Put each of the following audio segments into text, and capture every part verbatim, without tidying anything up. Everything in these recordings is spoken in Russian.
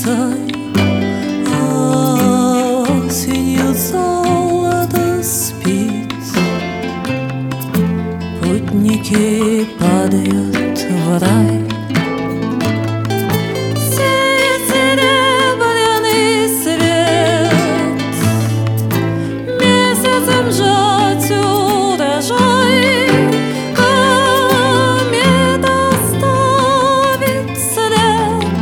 бросай. Осенью золото спит, путники падают в рай. Сеет серебряный свет, месяцем жать урожай. Комета оставит след,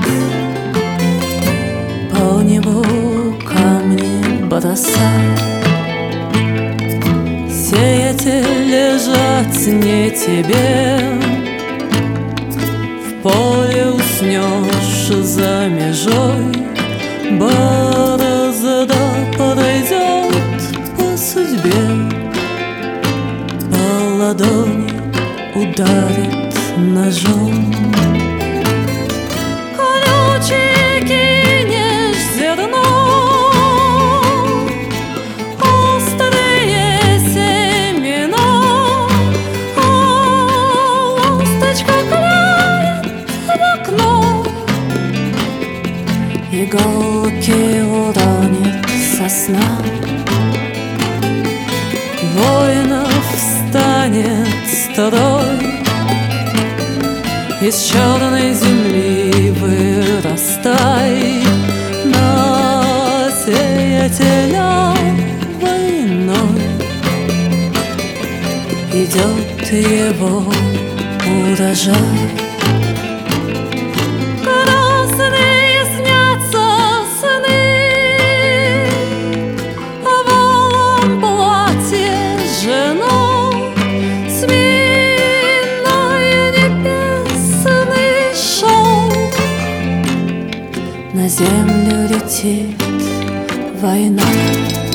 по небу камни бросай. Сеятель, лежать не тебе, в поле уснешь за межой. Борозда пройдет по судьбе, по ладони ударит ножом. Колючий кинешь зерно, острые семена, а ласточка клеит в окно, иголки уронит сосна. Воинов встанет строй, из черной земли вырастай. На сеятеля войной идет его урожай. Красные снятся сны, в алом платье жена, смиренная небесный шелк. На землю летит война.